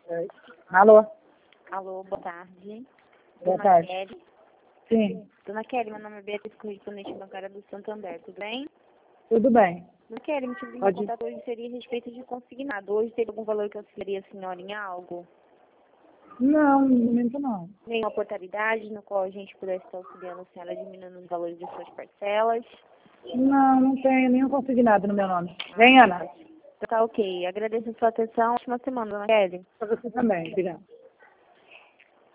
Alô? Alô, boa tarde. Boa Dona tarde. Kelly. Sim, Dona Kelly, meu nome é Beatriz, correspondente bancária do Santander, tudo bem? tudo bem. Dona Kelly, me tive Pode. contato hoje seria a respeito de consignado. Hoje teria algum valor que auxiliaria a senhora em algo? Não, no momento não. Nenhuma portalidade no qual a gente pudesse estar auxiliando a senhora diminuindo os valores de suas parcelas? Não, não tenho nenhum consignado no meu nome. Vem, Ana. Tá ok. Agradeço a sua atenção. Ótima semana, Dona Kelly. Para você também, obrigada.